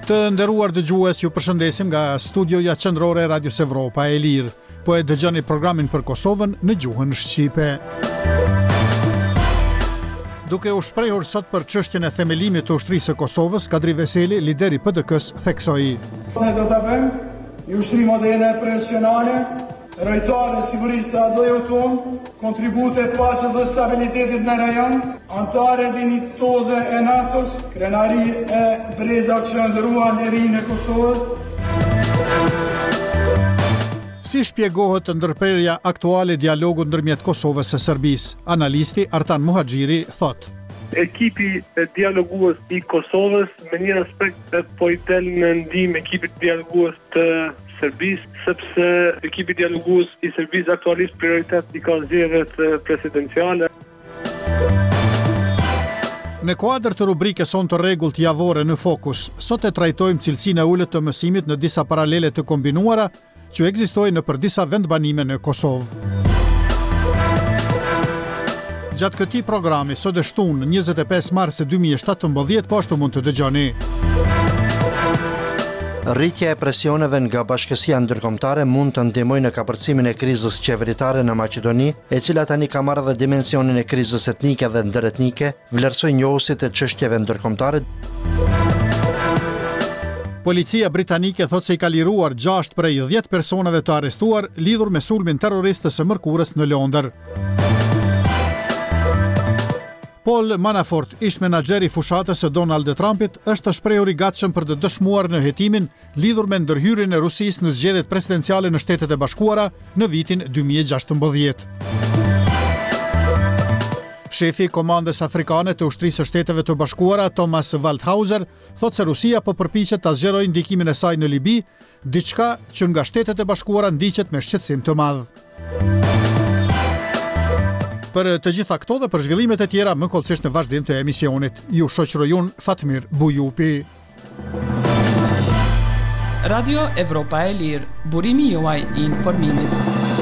Të nderuar dëgjues, ju përshëndesim nga studioja qendrore e Radios Evropa e Lirë. Po e dëgjoni programin për Kosovën në gjuhën shqipe. Duke u shprehur sot për çështjen e themelimit të ushtrisë së Kosovës, Kadri Veseli, lideri PDK-s, theksoi: Ne do ta bëjmë një ushtri moderne profesionale, rojtare sigurisë adojo tonë, kontribute paqes dhe stabilitetit në rajon, antare dinjitoze e NATO-s, krenari e breza që ndërruan lirinë e Kosovës. Si shpjegohet ndërprerja aktuale e dialogut ndërmjet Kosovës e Serbisë? Analisti Artan Muhaxhiri thot: Ekipi e dialogues i Kosovës me një aspekt po i del në ndihmë ekipit dialogues të Serbisë, sepse ekipi dialogues i Serbisë aktualisht prioritet i ka zgjedhjet presidenciale. Në kuadër të rubrikës sonë të rregullt javore në Fokus, sot e trajtojmë cilësinë e ulët të mësimit në disa paralele të kombinuara që ekzistojnë nëpër disa vendbanime në Kosovë. Gjatë këtij programi, sot e shtunë 25 mars 2017, po ashtu mund të dëgjoni. Rritja e presioneve nga bashkësia ndërkombëtare mund të ndihmojë në kapërcimin e krizës qeveritare në Maqedoni, e cila tani ka marrë dhe dimensionin e krizës etnike dhe ndëretnike, vlerësoi njohësit e çështjeve ndërkombëtare. Policia britanike thot se i ka liruar 6 prej 10 personave të arrestuar lidhur me sulmin terrorist të së mërkurës në Londër. Paul Manafort, ish menaxher i fushatës së Donald Trumpit, është shprehur i gatshëm për të dëshmuar në hetimin lidhur me ndërhyrjen e Rusisë në zgjedhjet presidenciale në Shtetet e Bashkuara në vitin 2016. Shefi i Komandës Afrikane të Ushtrisë së Shteteve të Bashkuara, Thomas Waldhauser, thotë se Rusia po përpiqet ta zgjerojë ndikimin e saj në Libi, diçka që nga Shtetet e Bashkuara ndiqet me shqetësim të madh. Për të gjitha këto dhe për zhvillimet e tjera, më kollësisht në vazhdim të emisionit. Ju shoqëroj unë, Fatmir Bujupi. Radio Evropa e Lirë, burimi juaj i informimit.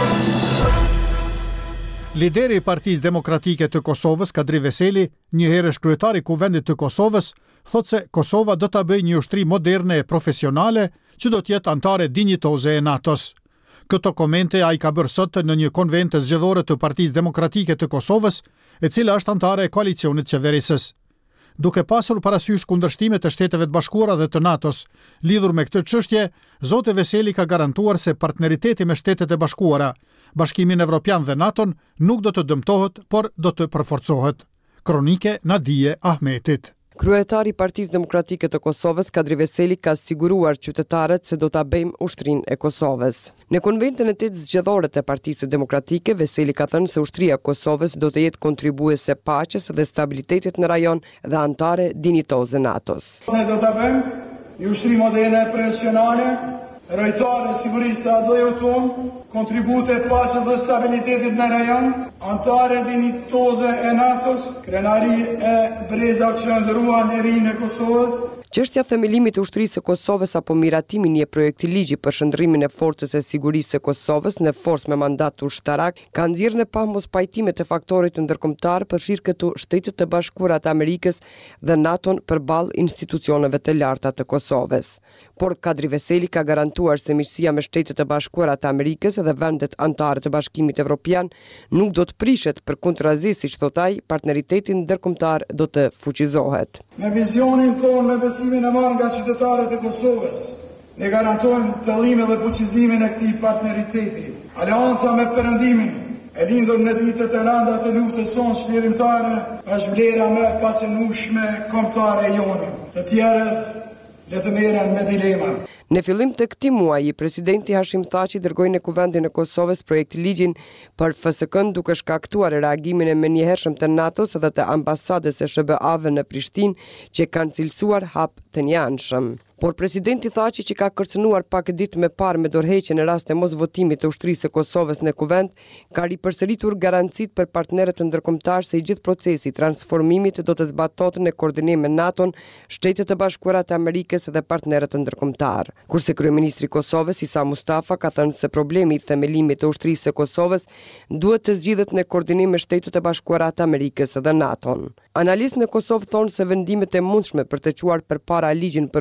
Lideri i Partisë Demokratike të Kosovës, Kadri Veseli, një herësh kryetari i Kuvendit të Kosovës, thotë se Kosova do ta bëjë një ushtri moderne e profesionale që do të jetë antare dinjitoze e NATO-s. Këto komente ai ka bërë sot në një konvent të zgjedhore të Partisë Demokratike të Kosovës, e cila është antare e koalicionit qeverisës. Duke pasur parasysh kundërshtimet e Shteteve të Bashkuara dhe të NATO-s lidhur me këtë çështje, zoti Veseli ka garantuar se partneriteti me Shtetet e Bashkuara, Bashkimin Evropian dhe NATO-n nuk do të dëmtohet, por do të përforcohet. Kronike Nadije Ahmetit. Kryetari i Partisë Demokratike të Kosovës, Kadri Veseli, ka siguruar qytetarët se do ta bëjmë ushtrinë e Kosovës. Në konventin e 8 zgjedhore të Partisë Demokratike, Veseli ka thënë se ushtria e Kosovës do të jetë kontribuese paqes dhe stabilitetit në rajon dhe antare dinjitoze NATO-s. Ne do ta bëjmë një ushtri moderne profesionale, rojtare sigurisë adojo tonë, kontribute paqes dhe stabilitetit në rajon, antare dinjitoze e NATO-s, krenari e breza që ndërruan lirinë e Kosovës. Çështja e themelimit të ushtrisë së Kosovës apo miratimi një projekti ligji për shndërrimin e forcës së sigurisë së Kosovës në forcë me mandat ushtarak ka nxjerrë në pampospajtime të faktorit ndërkombëtar përfshirë këtu Shtetet e Bashkuara të Amerikës dhe NATO-n përballë institucioneve të larta të Kosovës. Por Kadri Veseli ka garantuar se miqësia me Shtetet e Bashkuara të Amerikës dhe vendet anëtare të Bashkimit Evropian nuk do të prishet, përkundrazi, siç thot ai, partneriteti ndërkombëtar do të fuqizohet. Me vizionin tonë, me besimin e marrë nga qytetarët e Kosovës, ne garantojmë thellimin dhe fuqizimin e këtij partneriteti. Aleanca me Perëndimin, e lindur në ditët e rënda të luftës sonë shlirimtare, është vlera më e pacënueshme kombëtare e jonë. Të tjerët le të merren me dilema. Në fillim të këtij muaji, presidenti Hashim Thaçi dërgoi në Kuvendin e Kosovës projekt ligjin për FSK-n, duke shkaktuar reagimin e menjëhershëm të NATO-s dhe të ambasadës së SBA-ve në Prishtinë, që kanë cilësuar hap të njanshëm. Por presidenti Thaçi, që ka kërcënuar pak ditë më parë me dorëheqjen në rast të mosvotimit të ushtrisë së Kosovës në Kuvend, ka ripërsëritur garancitë për partnerët ndërkombëtar se i gjithë procesi i transformimit do të zbatohet në koordinim me NATO-n, Shtetet e Bashkuara të Amerikës dhe partnerët ndërkombëtar. Kurse kryeministri i Kosovës Isa Mustafa ka thënë se problemi i themelimit të ushtrisë së Kosovës duhet të zgjidhet në koordinim me Shtetet e Bashkuara të Amerikës dhe NATO-n. Analistë në Kosovë thonë se vendimet e mundshme për të quar përpara ligjin për ushtrinë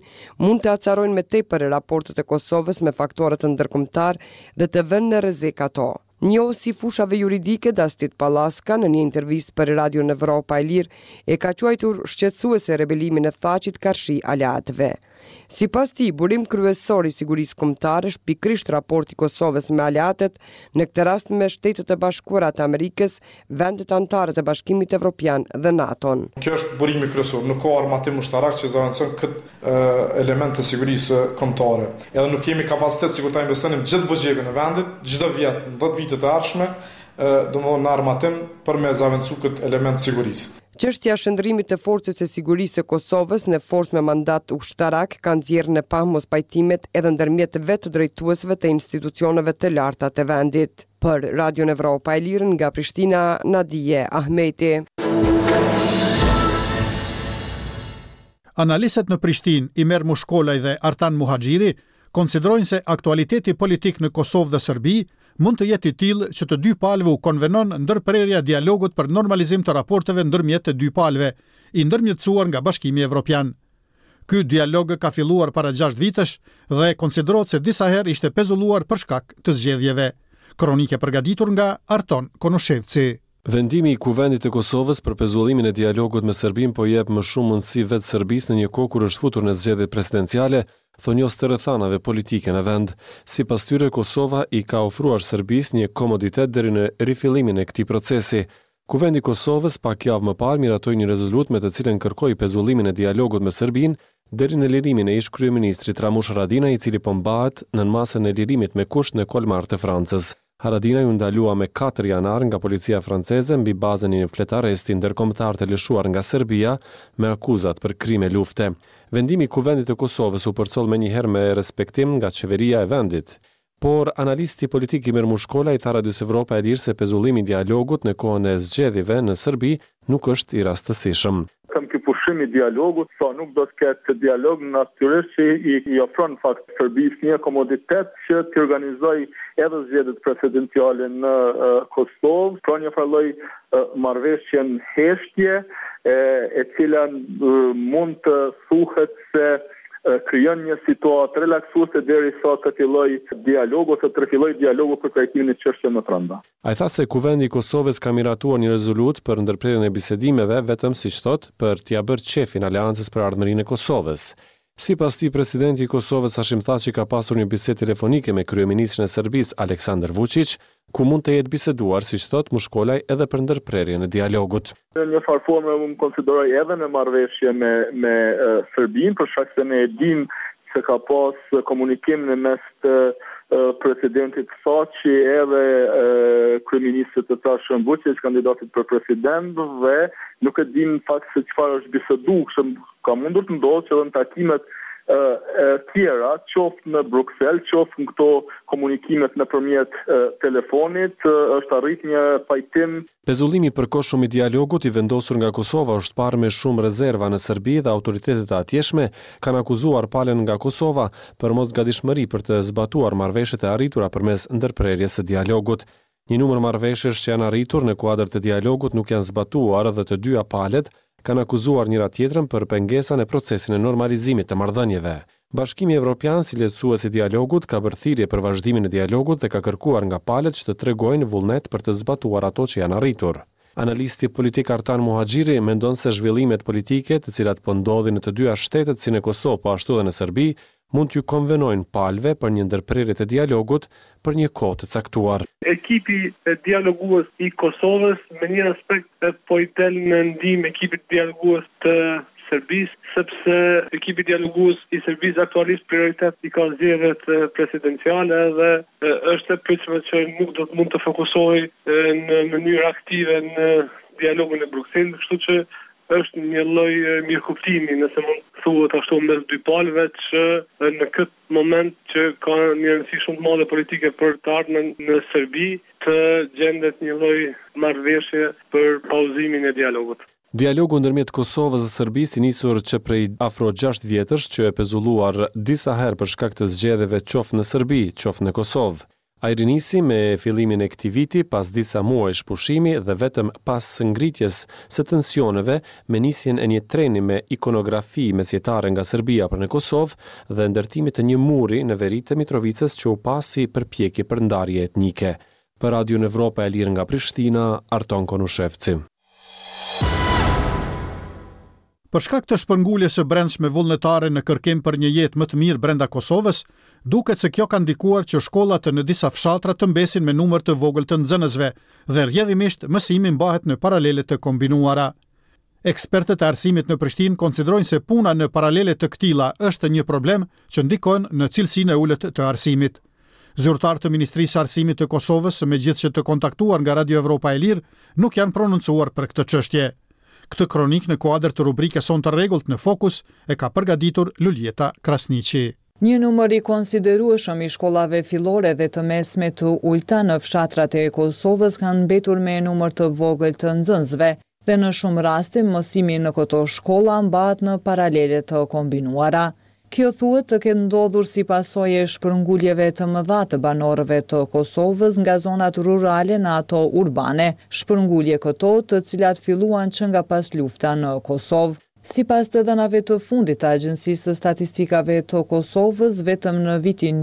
mund të acarojnë me tepër raportet e Kosovës me faktorët ndërkombëtar dhe të vënë në rrezik ato. Njohësi fushave juridike Dastit Pallaska në një intervistë për Radio Evropa e Lirë e ka quajtur shqetësuese rebelimin e Thaqit karshi aleatëve. Sipas tij, burim kryesor i sigurisë kombëtare është pikërisht raporti i Kosovës me aleatët, në këtë rast me Shtetet e Bashkuara të Amerikës, vendet anëtare të Bashkimit Evropian dhe NATO-n. Kjo është burimi kryesor, nuk ka armatim ushtarak që zavancon këtë element të sigurisë kombëtare. Edhe nuk kemi kapacitet sikur ta investojmë gjithë buxhetin e vendit, çdo vit, 10 vite të ardhshme, domthonë në armatim për me zavencu këtë element sigurisë. Çështja e shndërrimit të forcës së sigurisë së Kosovës në forcë me mandat ushtarak ka nxjerrë në pam mospajtimet edhe ndërmjet vetë drejtuesve të institucioneve të larta të vendit. Për Radio Evropa e Lirë nga Prishtina, Nadije Ahmeti. Analistët në Prishtinë, Imer Mushkolaj dhe Artan Muhaxhiri, konsiderojnë se aktualiteti politik në Kosovë dhe Serbi mund të jetë i tillë që të dy palëve u konvenon ndërprerja e dialogut për normalizim të raporteve ndërmjet të dy palëve, i ndërmjetësuar nga Bashkimi Evropian. Ky dialog ka filluar para 6 vitesh dhe konsiderohet se disa herë ishte pezulluar për shkak të zgjedhjeve. Kronike përgatitur nga Arton Konoshevci. Vendimi i Kuvendit të Kosovës për pezullimin e dialogut me Serbinë po jep më shumë mundësi vetë Serbisë në një kohë kur është futur në zgjedhjet presidenciale, thonjos të rrethanave politike në vend. Sipas tyre, Kosova i ka ofruar Serbisë një komoditet deri në rifillimin e këtij procesi. Kuvendi i Kosovës pak javë më parë miratoi një rezolutë me të cilën kërkoi pezullimin e dialogut me Serbinë deri në lirimin e ish kryeministrit Ramush Haradinaj, i cili po mbahet në masën e lirimit me kusht në Kolmar të Francës. Haradinaj u ndalua me 4 janar nga policia franceze mbi bazën e një fletaresti ndërkombëtar të lëshuar nga Serbia me akuzat për krime lufte. Vendimi i Kuvendit të Kosovës u përcoll menjëherë me respektim nga qeveria e vendit. Por analisti politik Imer Mushkolaj tha Radios Evropa e Lirë se pezullimi i dialogut në kohën e zgjedhjeve në Serbi nuk është i rastësishëm. Ky pushim i dialogut, nuk do të ketë dialog natyrisht që i ofron fakt Serbisë një komoditet që të organizojë edhe zgjedhjet presidenciale në Kosovë, pra një farë marrëveshjen heshtje, e cila mund të thuhet se krijon një situatë relaksuese derisa të fillojë dialogu ose të fillojë dialogu për trajtimin e çështjeve më të rënda. Ai tha se Kuvendi i Kosovës ka miratuar një rezolutë për ndërprerjen e bisedimeve vetëm siç thot për t'ia bërë qefin Aleancës për ardhmërinë e Kosovës. Sipas tij, presidenti i Kosovës Hashim Thaçi ka pasur një bisedë telefonike me kryeministrin e Serbisë Aleksandar Vučić, ku mund të jetë biseduar, siç thot Mushkolaj, edhe për ndërprerjen e dialogut. Në një farë forme unë konsideroj edhe në marrëveshje me Serbinë, për shkak se ne e dim se ka pas komunikim në mes të presidentit Thaçi edhe kryeministrit të tashëm Vučić, kandidatit për president, dhe nuk e dim fakt se çfarë është biseduar, ka mundur të ndodhë që edhe në takimet tjera, qoftë në Bruksel, qoftë në këto komunikimet nëpërmjet telefonit, është arrit një pajtim. Pezullimi i përkohshëm i dialogut i vendosur nga Kosova është parë me shumë rezerva në Serbi dhe autoritetet e atjeshme kanë akuzuar palën nga Kosova për mosgatishmëri për të zbatuar marrëveshjet e arritura përmes ndërprerjes së dialogut. Një numër marrëveshjesh që janë arritur në kuadër të dialogut nuk janë zbatuar dhe të dyja palët kanë akuzuar njëra tjetrën për pengesën e procesin e normalizimit të marrëdhënieve. Bashkimi Evropian, si lehtësues i dialogut, ka bërë thirrje për vazhdimin e dialogut dhe ka kërkuar nga palët që të tregojnë vullnet për të zbatuar ato që janë arritur. Analisti politik Artan Muhaxhiri mendon se zhvillimet politike, të cilat po ndodhin në të dyja shtetet si në Kosovë po ashtu edhe në Serbi, mund t'ju konvenojnë palëve për një ndërprerje të dialogut për një kohë të caktuar. Ekipi e dialogues i Kosovës me një aspekt po i del në ndihmë ekipit dialogues të Serbisë, sepse ekipi dialogues i Serbisë aktualisht prioritet i ka zgjedhjet presidenciale dhe është e pritshme që nuk do të mund të fokusohej në mënyrë aktive në dialogun e Brukselit, kështu që është një lloj mirëkuptimi, nëse mund thuhet ashtu, mes dy palëve, që në këtë moment që ka një rëndësi shumë të madhe politike për të ardhmen në Serbi, të gjendet një lloj marrëveshje për pauzimin e dialogut. Dialogu ndërmjet Kosovës dhe Serbisë i nisur që prej afro 6 vjetësh, që e pezulluar disa herë për shkak të zgjedhjeve qoftë në Serbi, qoftë në Kosovë. Ai rinisi me fillimin e këtij viti pas disa muajsh pushimi dhe vetëm pas ngritjes së tensioneve me nisjen e një treni me ikonografi mesjetare nga Serbia për në Kosovë dhe ndërtimit të një muri në veri të Mitrovicës që u pasi përpjekje për ndarje etnike. Për Radio Evropa e Lirë nga Prishtina, Arton Konushevci. Për shkak të shpërnguljes së brendshme vullnetare në kërkim për një jetë më të mirë brenda Kosovës, duket se kjo ka ndikuar që shkollat në disa fshatra të mbesin me numër të vogël të nxënësve dhe rrjedhimisht mësimi mbahet në paralele të kombinuara. Ekspertët e arsimit në Prishtinë konsiderojnë se puna në paralele të këtilla është një problem që ndikon në cilësinë e ulët të arsimit. Zyrtar të Ministrisë së Arsimit të Kosovës, megjithëse të kontaktuar nga Radio Evropa e Lirë, nuk janë prononcuar për këtë çështje. Këtë kronik në kuadër të rubrikës Son të rregullt në Fokus e ka përgatitur Luljeta Krasniqi. Një numër i konsiderueshëm i shkollave fillore dhe të mesme të ulta në fshatrat e Kosovës kanë mbetur me numër të vogël të nxënësve dhe në shumë raste mësimi në këto shkolla mbahet në paralele të kombinuara. Kjo thuhet të ketë ndodhur si pasojë e shpërnguljeve të mëdha të banorëve të Kosovës nga zonat rurale në ato urbane, shpërngulje këto të cilat filluan që nga pas lufta në Kosovë. Sipas të dhënave të fundit të Agjencisë së Statistikave të Kosovës, vetëm në vitin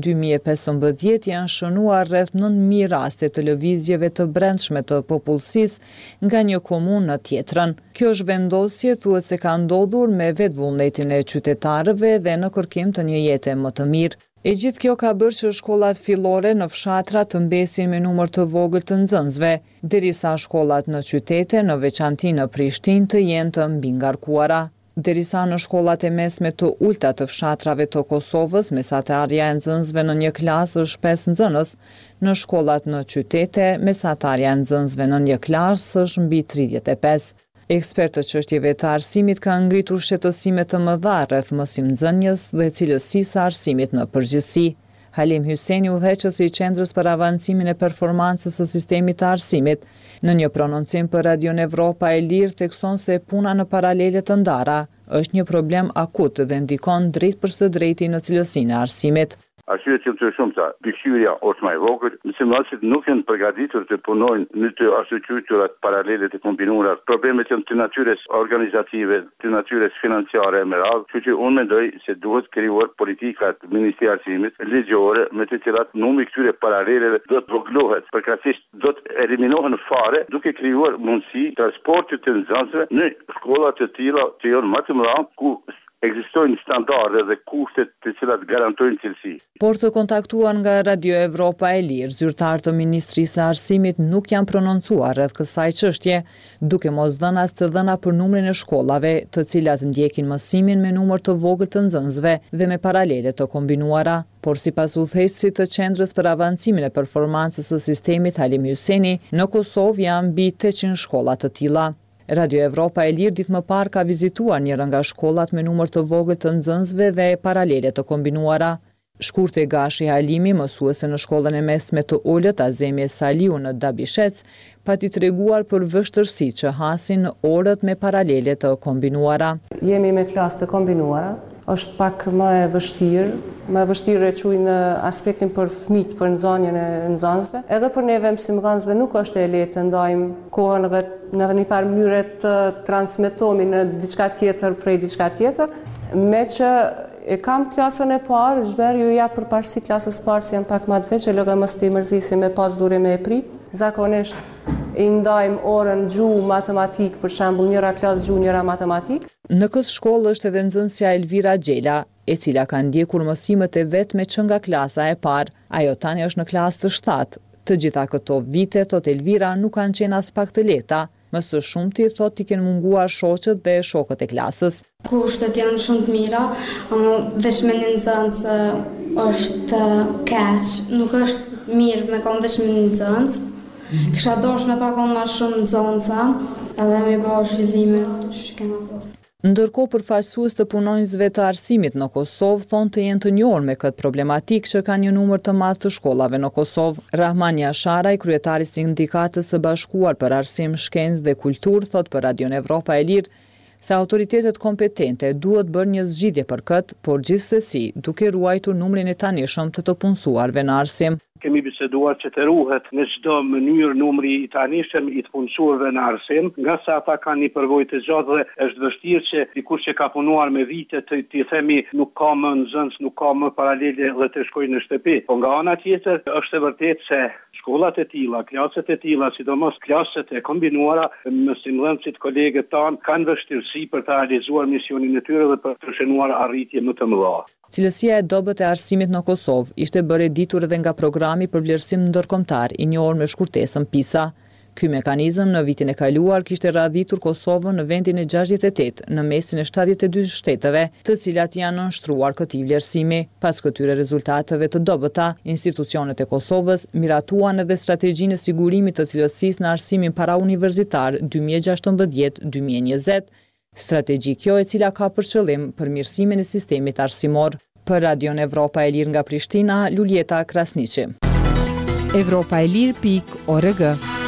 2015 janë shënuar rreth 9.000 raste të lëvizjeve të brendshme të popullsisë nga një komunë në tjetrën. Kjo zhvendosje thuhet se ka ndodhur me vetvullnetin e qytetarëve dhe në kërkim të një jete më të mirë. E gjithë kjo ka bërë që shkollat fillore në fshatra të mbesin me numër të vogël të nxënësve, derisa shkollat në qytete, në veçanti në Prishtinë, të jenë të mbingarkuara. Derisa në shkollat e mesme të ulta të fshatrave të Kosovës, mesatarja e nxënësve në një klasë është 5 nxënës, në shkollat në qytete, mesatarja e nxënësve në një klasë është mbi 35. Ekspertët çështjeve të arsimit kanë ngritur shqetësime të mëdha rreth mësimdhënies dhe cilësisë së arsimit në përgjithësi. Halim Hyseni, udhëheqësi i Qendrës për Avancimin e Performancës së Sistemit të Arsimit, në një prononcim për Radio Evropa e Lirë thekson se puna në paralele të ndara është një problem akut dhe ndikon drejt për së drejti në cilësinë e arsimit. Arsye që të shumta, pikëqyrja është më e vogël, mësimdhënësit nuk janë përgatitur të punojnë në të ashtuqytura paralele të kombinuara. Problemet janë të natyrës organizative, të natyrës financiare me radhë, kështu që unë mendoj se duhet krijuar politika të Ministrisë së Arsimit ligjore me të cilat numri këtyre paraleleve do të vogëlohet, përkatësisht do të eliminohen fare, duke krijuar mundësi transportit të nxënësve në shkolla të tilla që janë më të mëdha ku ekzistojnë standarde dhe kushtet të cilat garantojnë cilësi. Por të kontaktuar nga Radio Evropa e Lirë, zyrtar të Ministrisë së Arsimit nuk janë prononcuar rreth kësaj çështje, duke mos dhënë as të dhëna për numrin e shkollave, të cilat ndjekin mësimin me numër të vogël të nxënësve dhe me paralele të kombinuara. Por sipas udhëheqësit të Qendrës për Avancimin e Performancës së Sistemit Halim Hyseni, në Kosovë janë mbi 800 shkolla të tilla. Radio Evropa e Lirë ditë më parë ka vizituar njëra nga shkollat me numër të vogël të nxënësve dhe paralele të kombinuara. Shkurte Gashi Halimi, mësuese në shkollën e mesme të Ulët Azemi Saliu në Dabishec, pati treguar për vështirësi që hasin në orët me paralele të kombinuara. Jemi me klasë të kombinuara, është pak më e vështirë e quj në aspektin për fëmijët, për nxënien e nxënësve. Edhe për neve mësimdhënësve nuk është e lehtë të ndajmë kohën në një farë mënyrë të transmetohemi në diçka tjetër prej diçka tjetër, me që e kam klasën e parë, çdo herë ju jap përparësi klasës parë si janë pak më të veçë, lëga mos të mërzisi me pas durime e prit. Zakonisht i ndajmë orën gjuhë matematik, për shembull njëra klasë gjuhë, njëra matematik. Në këtë shkollë është edhe nxënësja Elvira Gjela, e cila ka ndjekur mësimet e vetme që nga klasa e parë. Ajo tani është në klasë të 7. Të gjitha këto vite, thot Elvira, nuk kanë qenë as pak të lehta. Më së shumti thot i kenë munguar shoqët dhe shokët e klasës. Kushtet janë shumë të mira, veç me një nxënës është keq, nuk është mirë me kon veç me një nxënës. Kisha dosh me pakon ma shumë nxënësa, edhe me bëu zhvillime që kena bërë. Ndërkohë përfaqësues të punonjësve të arsimit në Kosovë thonë të jenë të njohur me këtë problematikë që ka një numër të madh të shkollave në Kosovë. Rahman Jasharaj, kryetari i Sindikatës së Bashkuar për Arsim, Shkencë dhe Kulturë, thotë për Radio Evropa e Lirë se autoritetet kompetente duhet bërë një zgjidhje për këtë, por gjithsesi duke ruajtur numrin e tanishëm të punësuarve në arsim. kemi biseduar që të ruhet në çdo mënyrë numri i tanishëm i të punësuarve në arsim, nga sa ata kanë një përvojë të gjatë dhe është vështirë që dikush që ka punuar me vite të themi nuk ka më nxënës, nuk ka më paralele dhe të shkojë në shtëpi. Po nga ana tjetër është e vërtetë se shkollat e tilla, klaset e tilla, sidomos klaset e kombinuara, mësimdhënësit, kolegët tanë kanë vështirësi për të realizuar misionin e tyre dhe për të shënuar arritje më të mëdha. Cilësia e dobët e arsimit në Kosovë ishte bërë e ditur edhe nga programi për vlerësim ndërkombëtar i njohur me shkurtesën PISA. Ky mekanizëm në vitin e kaluar kishte radhitur Kosovën në vendin e 68 në mesin e 72 shteteve, të cilat janë nënshtruar këtij vlerësimi. Pas këtyre rezultateve të dobëta, institucionet e Kosovës miratuan edhe strategjinë e sigurimit të cilësisë në arsimin parauniversitar 2016-2020. Strategji kjo e cila ka për qëllim përmirësimin e sistemit arsimor. Për Radion Evropa e Lirë nga Prishtina, Luljeta Krasniqi. Evropaelir.org.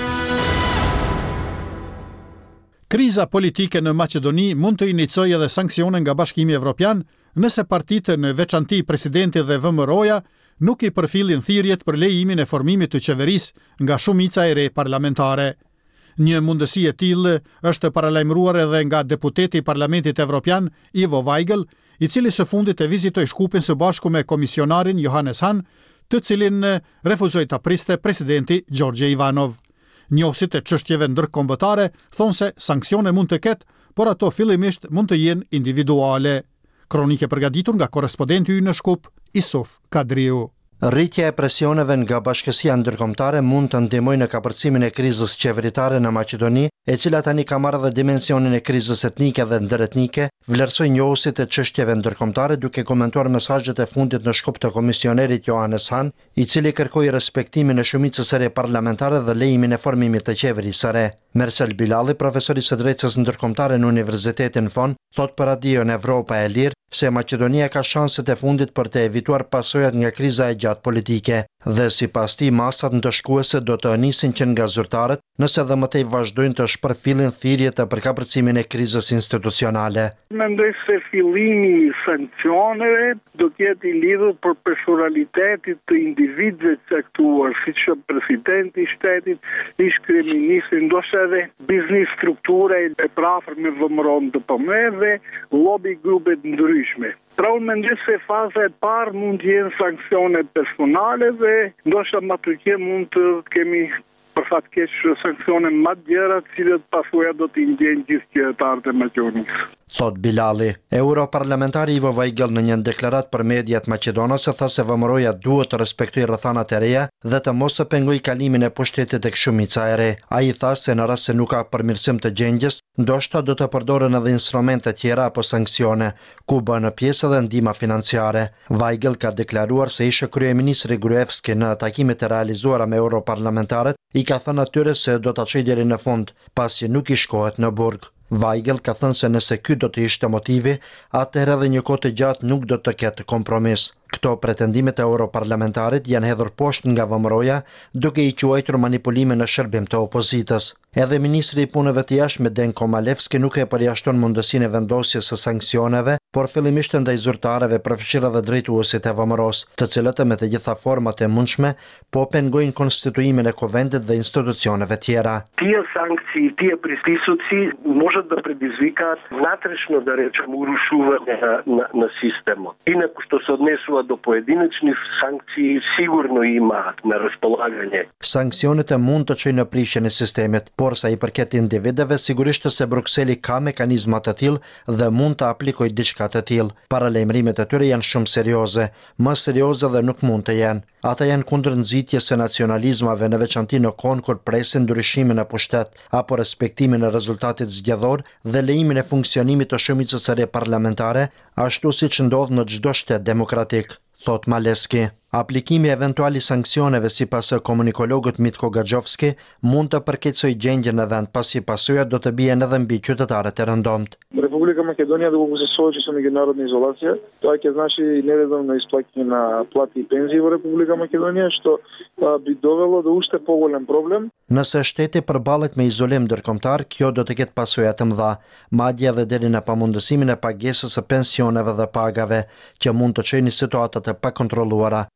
Kriza politike në Maqedoni mund të inicojë edhe sanksione nga Bashkimi Evropian nëse partitë, në veçanti presidenti dhe VMRO-ja, nuk i përfillin thirrjet për lejimin e formimit të qeverisë nga shumica e re parlamentare. Një mundësi e tillë është paralajmëruar edhe nga deputeti i Parlamentit Evropian Ivo Weigl, i cili së fundit e vizitoi Shkupin së bashku me komisionarin Johannes Hahn, të cilin refuzoi ta priste presidenti Gjorgje Ivanov. Njohësit e çështjeve ndërkombëtare thonë se sanksione mund të ketë, por ato fillimisht mund të jenë individuale. Kronike përgatitur nga korrespondenti ynë në Shkup, Isuf Kadriu. Rritja e presioneve nga bashkësia ndërkombëtare mund të ndihmojë në kapërcimin e krizës qeveritare në Maqedoni, e cila tani ka marrë dhe dimensionin e krizës etnike dhe ndëretnike, vlerësoi njohësit e çështjeve ndërkombëtare duke komentuar mesazhet e fundit në Shkup të komisionerit Johannes Hahn, i cili kërkoi respektimin e shumicës së re parlamentare dhe lejimin e formimit të qeverisë së re. Mersel Bilali, profesor i së drejtësisë ndërkombëtare në Universitetin FON, thot për Radion Evropa e Lirë se Maqedonia ka shanset e fundit për të evituar pasojat nga kriza e gjatë politike dhe sipas tij masat ndëshkuese do të nisin që nga zyrtarët, nëse dhe mëtej vazhdojnë të shpërfillin thirrje të përkapërcimin e krizës institucionale. Mendoj se fillimi i sankcioneve do të jetë i lidhur për personalitetit të individëve të caktuar, siç presidenti i shtetit, ish kryeministri, ndoshta edhe biznes struktura e prafërme vëmëron të pëmeve, lobby grupe të ndryshme. Pra unë mendoj se faza e parë mund të jenë sankcione personale dhe ndoshta më tutje mund të kemi për fatkeq sanksione më të gjera, të cilët pasojë do të ndjejnë gjithë qytetarët e Maqedonisë. Thot Bilali. Europarlamentari Ivo Weigl në një deklarat për mediat maqedonase tha se VMRO-ja duhet të respektojë rrethanat e reja dhe të mos të pengojë kalimin e pushtetit tek shumica e re. Ai tha se në rast se nuk ka përmirësim të gjendjes, ndoshta do të përdoren edhe instrumente tjera apo sanksione, ku bën pjesë edhe ndihma financiare. Weigl ka deklaruar se ish kryeministri Gruevski në takimet e realizuara me europarlamentarët i ka thënë atyre se do ta çojë deri në fund, pasi nuk i shkohet në burg. Weigl ka thënë se nëse ky do të ishte motivi, atëherë edhe një kohë të gjatë nuk do të ketë kompromis. Këto pretendimet e europarlamentarit janë hedhur poshtë nga VMRO-ja, duke i quajtur manipulime në shërbim të opozitës. Edhe ministri i punëve të jashtme Denko Malevski nuk e përjashton mundësinë e vendosjes së sanksioneve, por fillimisht ndaj zyrtarëve, përfshirë edhe drejtuesit e VMRO-s, të cilët me të gjitha format e mundshme po pengojnë konstituimin e kuvendit dhe institucioneve tjera. Tije sankcji, tije pristisuci може да предизвикаат внатрешно, да речем, урушување на системот. Инаку што се однесува до поединечни санкции, сигурно имаат на располагање. Sanksionet mund të çojnë në prishjen e sistemit, por sa i përket individëve, sigurisht se Brukseli ka mekanizma të tillë dhe mund të aplikojë diçka të tillë. Paralajmërimet e tyre janë shumë serioze, më serioze dhe nuk mund të jenë. Ata janë kundër nxitjes së nacionalizmave, në veçanti në kohën kur presin ndryshimin në pushtet apo respektimin e rezultatit zgjedhor dhe lejimin e funksionimit të shumicës së re parlamentare, ashtu siç ndodh në çdo shtet demokratik, thot Maleski. Aplikimi eventuali sanksioneve sipas komunikologut Mitko Gaxhovski mund të përkeqësojë gjendjen në vend, pasi pasojat do të bien edhe mbi qytetarët e rëndomtë. Република Македония, доколку се соочи со меѓународна изолација, тоа ќе значи нередовно исплаќање на плати и пензии во Република Македонија, што би довело до уште поголем проблем. Nëse shteti përballet me izolim ndërkombëtar, kjo do të ketë pasoja të mëdha, madje edhe deri në pamundësimin e pagesës së pensioneve dhe pagave, që mund të çojnë situata të pakontrolluara.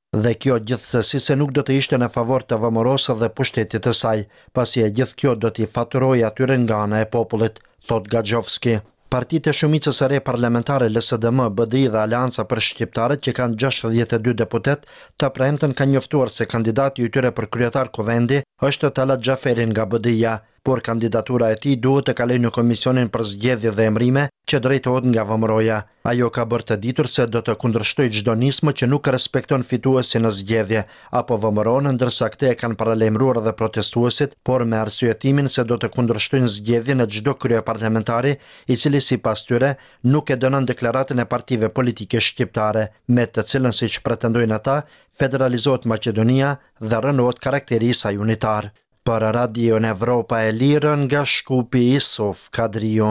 Dhe kjo gjithsesi se nuk do të ishte në favor të VMRO-s dhe pushtetit të saj, pasi e gjithë kjo do t'i faturojë atyre nga ana e popullit, thot Gaxhovski. Partitë e shumicës së re parlamentare LSDM, BDI dhe Aleanca për Shqiptarët, që kanë 62 deputet, të premten kanë njoftuar se kandidati i tyre për kryetar kuvendi është Talat Xhaferi nga BDI-ja, por kandidatura e tij duhet të kalojë në Komisionin për Zgjedhje dhe Emrime, që drejtohet nga VMRO-ja. Ajo ka bërë të ditur se do të kundërshtojë çdo nismë që nuk respekton fituesin në zgjedhje, apo VMRO-n, ndërsa këte e kanë paralajmëruar edhe protestuesit, por me arsyetimin se do të kundërshtojnë zgjedhjen e çdo kryeparlamentari, i cili sipas tyre nuk e dënon deklaratën e partive politike shqiptare, me të cilën siç pretendojnë ata, federalizohet Maqedonia dhe rënohet karakteri i saj unitar. Për Radio Evropa e Lirë nga Shkupi, Isuf Kadrio.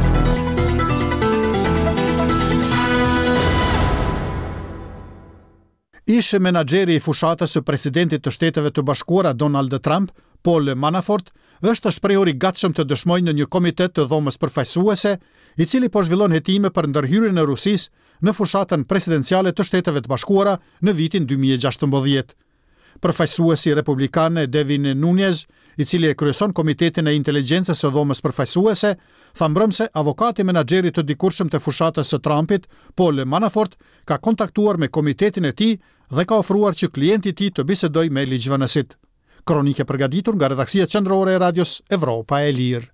Ish menaxheri i fushatës së presidentit të Shteteve të Bashkuara Donald Trump, Paul Manafort, është shprehur i gatshëm të dëshmojë në një komitet të dhomës përfaqësuese, i cili po zhvillon hetime për ndërhyrjen e Rusisë në fushatën presidenciale të Shteteve të Bashkuara në vitin 2016. Përfaqësuesi republikan Devin Nunes, i cili e kryeson Komitetin e Inteligjencës së Dhomës Përfaqësuese, tha mbrëm se avokati menaxherit të dikurshëm të fushatës së Trumpit, Paul Manafort, ka kontaktuar me komitetin e tij dhe ka ofruar që klienti i tij të bisedojë me ligjvënësit. Kronike përgatitur nga redaksia qendrore e Radios Evropa e Lirë.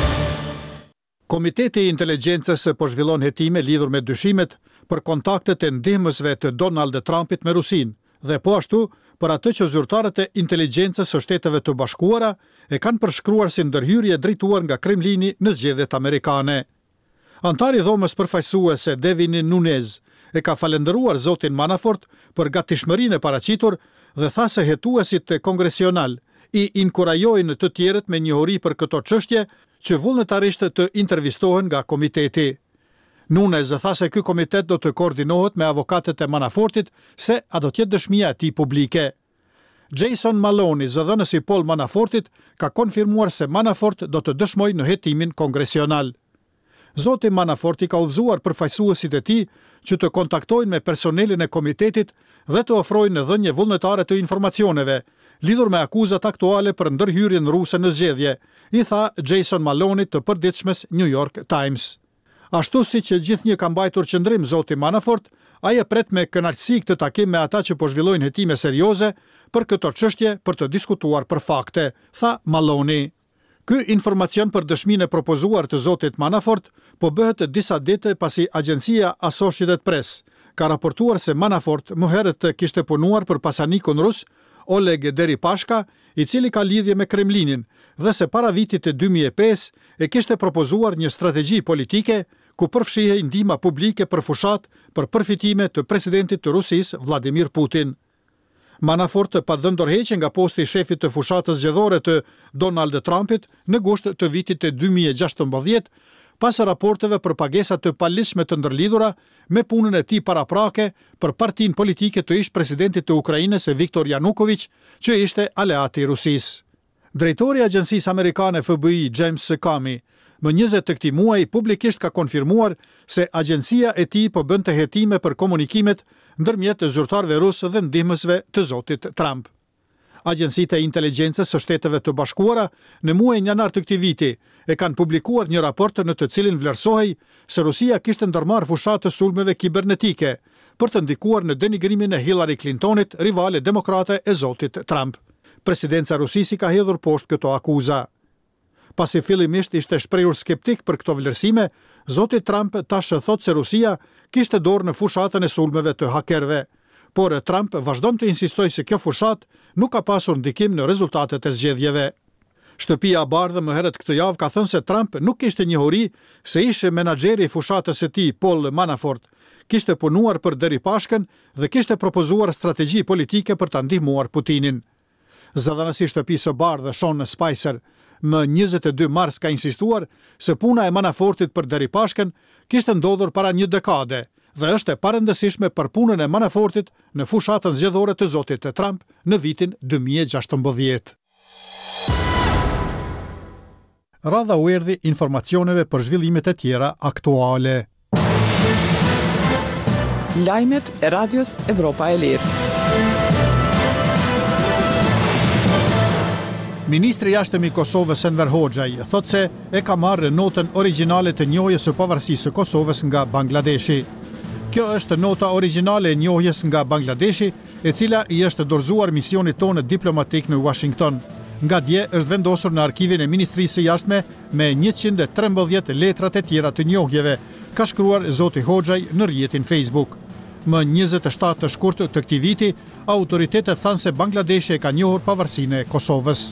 Komiteti i Inteligjencës po zhvillon hetime lidhur me dyshimet për kontaktet e ndihmësve të Donald Trumpit me Rusinë dhe po ashtu për atë që zyrtarët e inteligjencës së Shteteve të Bashkuara e kanë përshkruar si ndërhyrje drejtuar nga Kremlini në zgjedhjet amerikane. Antari i dhomës përfaqësuese Devin Nunes e ka falendëruar zotin Manafort për gatishmërinë e paraqitur dhe tha se hetuesit kongresional i inkurajojnë të tjerët me njohuri për këto çështje që vullnetarisht të intervistohen nga komiteti. Nunes tha se ky komitet do të koordinohet me avokatët e Manafortit se a do të jetë dëshmia e tij publike. Jason Maloney, zëdhënësi i Paul Manafortit, ka konfirmuar se Manafort do të dëshmojë në hetimin kongresional. Zoti Manaforti ka udhëzuar përfaqësuesit e tij që të kontaktojnë me personelin e komitetit dhe të ofrojnë dhënie vullnetare të informacioneve lidhur me akuzat aktuale për ndërhyrjen ruse në zgjedhje, i tha Jason Maloney të përditshmes New York Times. Ashtu si që gjithnjë ka mbajtur qëndrim zoti Manafort, ai e pret me kënaqësi këtë takim me ata që po zhvillojnë hetime serioze për këto çështje për të diskutuar për fakte, tha Maloney. Ky informacion për dëshminë e propozuar të zotit Manafort po bëhet disa ditë pasi agjencia Associated Press ka raportuar se Manafort më herët kishte punuar për pasanikun rus Oleg Deripashka, i cili ka lidhje me Kremlinin, dhe se para vitit të 2005 e kishte propozuar një strategji politike ku përfshihej ndihma publike për fushat për përfitime të presidentit të Rusisë Vladimir Putin. Manafort pa dhënë dorëheqje nga posti i shefit të fushatës zgjedhore të Donald Trumpit në gusht të vitit të 2016, pas raporteve për pagesa të palishme të ndërlidhura me punën e tij paraprake për partinë politike të ish presidentit të Ukrainës Viktor Yanukovych, që ishte aleati i Rusisë. Drejtori i agjencisë amerikane FBI James Comey më 20 të këtij muaji publikisht ka konfirmuar se agjencia e tij po bënte hetime për komunikimet ndërmjet zyrtarëve rusë dhe ndihmësve të zotit Trump. Agjencitë e inteligjencës së Shteteve të Bashkuara në muajin janar të këtij viti e kanë publikuar një raport në të cilin vlerësohej se Rusia kishte ndërmarrë fushat të sulmeve kibernetike për të ndikuar në denigrimin e Hillary Clintonit, rivale demokrate e zotit Trump. Presidenca rusisi ka hedhur poshtë këto akuza. Pasi fillimisht ishte shprehur skeptik për këto vlerësime, zoti Trump tash thotë se Rusia kishte dorë në fushatën e sulmeve të hakerëve, por Trump vazhdon të insistojë se kjo fushat nuk ka pasur ndikim në rezultatet e zgjedhjeve. Shtëpia e Bardhë më herët këtë javë ka thënë se Trump nuk kishte njohuri se ish menaxheri i fushatës së tij, Paul Manafort, kishte punuar për Deripashkën dhe kishte propozuar strategji politike për ta ndihmuar Putinin. Zëdhënësi i Shtëpisë së Bardhë, Sean Spicer, më 22 mars ka insistuar se puna e Manafortit për Deripashkën kishte ndodhur para një dekade dhe është e parëndësishme për punën e Manafortit në fushatën zgjedhore të zotit Trump në vitin 2016. Radha u erdhi informacioneve për zhvillimet e tjera aktuale. Lajmet e Radios Evropa e Lirë. Ministri i jashtëm i Kosovës Enver Hoxhaj thotë se e ka marrë notën origjinale të njohjes së pavarësisë së Kosovës nga Bangladeshi. Kjo është nota origjinale e njohjes nga Bangladeshi, e cila i është dorëzuar misionit tonë diplomatik në Washington. Nga dje është vendosur në arkivin e Ministrisë së Jashtme me 113 letrat e tjera të njohjeve, ka shkruar zoti Hoxhaj në rrjetin Facebook. Më 27 të shkurt të këtij viti, autoritetet thanë se Bangladeshi e ka njohur pavarësinë e Kosovës.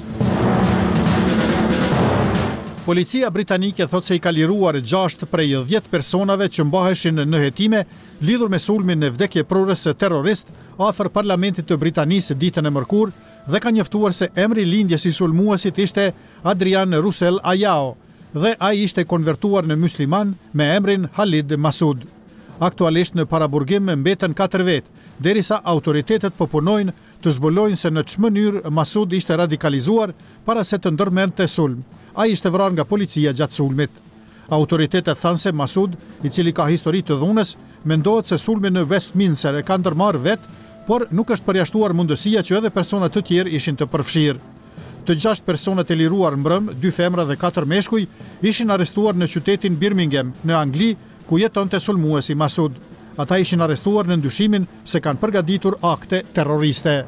Policia britanike thotë se i ka liruar 6 prej 10 personave që mbaheshin në hetime lidhur me sulmin në vdekjeprurës terrorist afër parlamentit të Britanisë ditën e mërkurë dhe ka njoftuar se emri lindjes i sulmuesit ishte Adrian Russell Ayao dhe ai ishte konvertuar në musliman me emrin Khalid Masud. Aktualisht në paraburgim mbeten 4 vetë, derisa autoritetet po punojnë të zbulojnë se në ç'më mënyrë Masud ishte radikalizuar para se të ndërmendte sulm. Ai ishte vrarë nga policia gjatë sulmit. Autoritetet thanë se Masud, i cili ka histori të dhunës, mendohet se sulmi në Westminster e ka ndërmarrë vetë, por nuk është përjashtuar mundësia që edhe persona të tjerë ishin të përfshirë. Të 6 personat e liruar mbrëm, 2 femra dhe 4 meshkuj, ishin arrestuar në qytetin Birmingham, në Angli, ku jetonte sulmuesi Masud. Ata ishin arrestuar në ndyshimin se kanë përgatitur akte terroriste.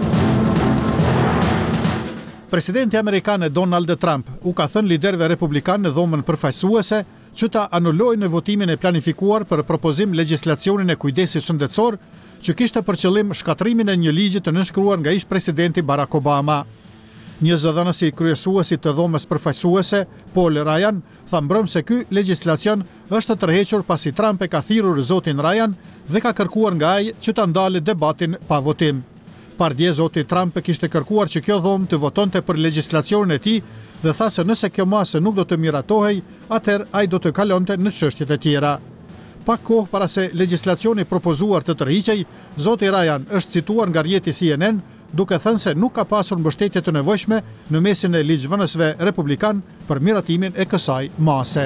Presidenti amerikan Donald Trump u ka thënë liderëve republikanë në dhomën përfaqësuese që ta anullojnë votimin e planifikuar për propozim legjislacionin e kujdesit shëndetësor që kishte për qëllim shkatrimin e një ligji të nënshkruar nga ish presidenti Barack Obama. Një zëdhënësi kryesuesi të dhomës përfaqësuese, Paul Ryan, tha mbrëm se ky legjislacion është tërhequr pasi Trump e ka thirrur zotin Ryan dhe ka kërkuar nga ai që ta ndalë debatin pa votim. Pardje zoti Trump kishte kërkuar që kjo dhomë të votonte për legjislacionin e tij dhe tha se nëse kjo masë nuk do të miratohej, atëherë ai do të kalonte në çështjet e tjera. Pak kohë para se legjislacioni propozuar të tërhiqej, zoti Ryan është cituar nga rrjeti CNN duke thënë se nuk ka pasur mbështetje të nevojshme në mesin e ligjvënësve republikan për miratimin e kësaj mase.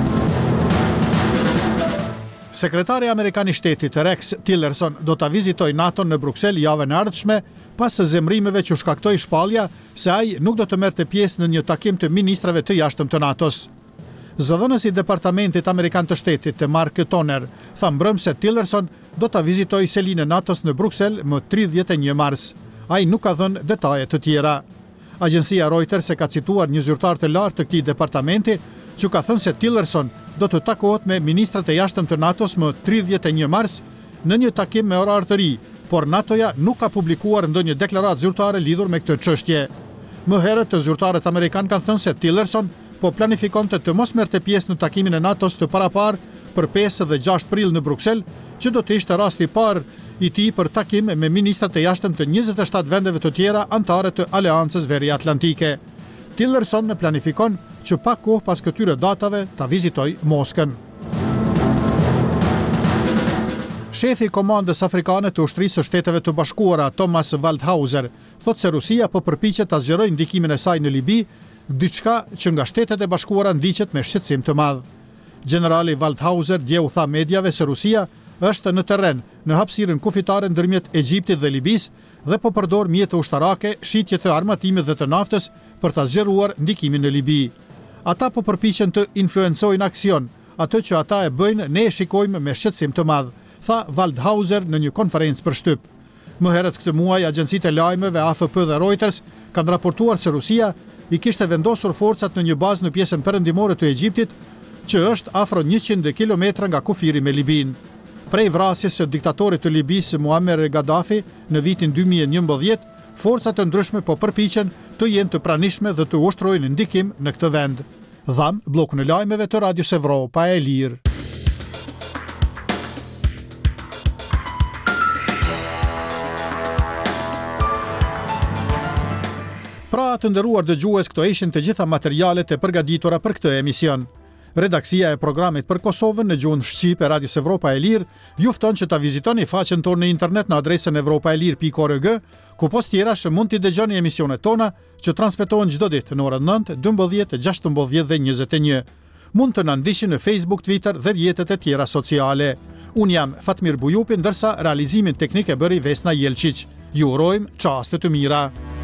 Sekretari Amerikan i Shtetit Rex Tillerson do ta vizitojë NATO-n në Bruksel javën e ardhshme pas zemrimeve që shkaktoi shpallja se ai nuk do të merrte pjesë në një takim të ministrave të jashtëm të NATO-s. Zëdhënësi i Departamentit Amerikan të Shtetit Mark Toner tha mbrëm se Tillerson do ta vizitojë selinë e NATO-s në Bruksel më 31 mars. Ai nuk ka dhënë detaje të tjera. Agjencia Reuters e ka cituar një zyrtar të lartë të këtij departamenti që ka thënë se Tillerson do të takohet me ministrat e jashtëm të NATO-s më 31 mars në një takim me orar të ri, por NATO-ja nuk ka publikuar ndonjë deklaratë zyrtare lidhur me këtë çështje. Më herët të zyrtarët amerikan kanë thënë se Tillerson po planifikonte të mos merrte pjesë në takimin e NATO-s të paraparë për 5 dhe 6 prill në Bruksel, që do të ishte rasti i parë i tij për takim me ministrat e jashtëm të 27 vendeve të tjera anëtare të Aleancës Veriatlantike. Tillerson planifikon që pak kohë pas këtyre datave ta vizitoj Moskën. Shefi i Komandës Afrikane të Ushtrisë së Shteteve të Bashkuara, Thomas Waldhauser, thotë se Rusia po përpiqet ta zgjerojë ndikimin e saj në Libi, diçka që nga Shtetet e Bashkuara ndiqet me shqetësim të madh. Generali Waldhauser dje u tha mediave se Rusia është në terren në hapësirën kufitare ndërmjet Egjiptit dhe Libisë dhe po përdor mjete ushtarake, shitje të armatimit dhe të naftës për ta zgjeruar ndikimin në Libi. Ata po përpiqen të influencojnë aksion, atë që ata e bëjnë ne e shikojmë me shqetësim të madh, tha Waldhauser në një konferencë për shtyp. Më herët këtë muaj agjencitë e lajmeve AFP dhe Reuters kanë raportuar se Rusia i kishte vendosur forcat në një bazë në pjesën perëndimore të Egjiptit, që është afro 100 kilometra nga kufiri me Libin. Prej vrasjes së diktatorit të Libisë Muammar Gaddafi në vitin 2011, forcat të ndryshme po përpiqen të jenë të pranishme dhe të ushtrojnë ndikim në këtë vend. Dham bllokun e lajmeve të Radios Evropa e Lirë. Pra të nderuar dëgjues, këto ishin të gjitha materialet e përgatitura për këtë emision. Redaksia e programit për Kosovën në gjuhën shqipe Radios Evropa e Lirë ju fton që ta vizitoni faqen tonë në internet në adresën evropaelir.org, ku post tjerash mund t'i dëgjoni emisionet tona që transmetohen çdo ditë në orën 9, 12, 16 dhe 21. Mund të na ndiqni në Facebook, Twitter dhe rrjetet e tjera sociale. Unë jam Fatmir Bujupi, ndërsa realizimin teknik e bëri Vesna Jelčić. Ju urojmë çaste të mira.